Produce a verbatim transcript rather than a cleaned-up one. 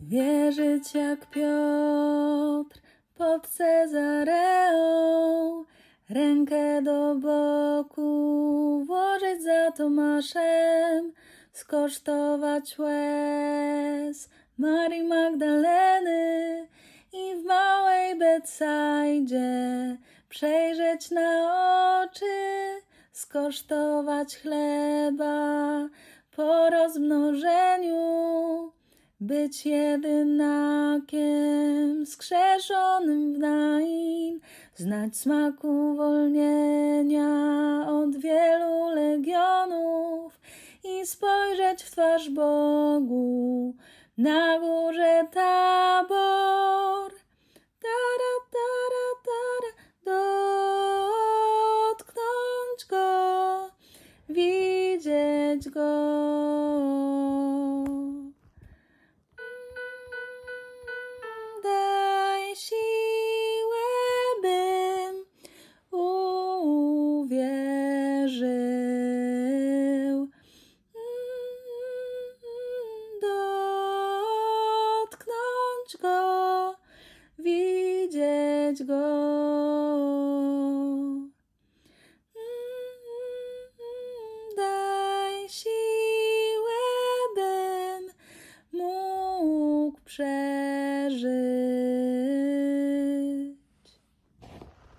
Wierzyć jak Piotr pod Cezareą, rękę do boku włożyć za Tomaszem, skosztować łez Marii Magdaleny i w małej Betsajdzie przejrzeć na oczy, skosztować chleba po rozmnożeniu, być jedynakiem skrzeszonym w Nain, znać smak uwolnienia od wielu legionów i spojrzeć w twarz Bogu na górze Tabor. Tara, tara, tara, dotknąć Go, widzieć Go. Daj siłę, bym uwierzył, dotknąć Go, widzieć Go. Daj siłę, bym mógł przeżyć.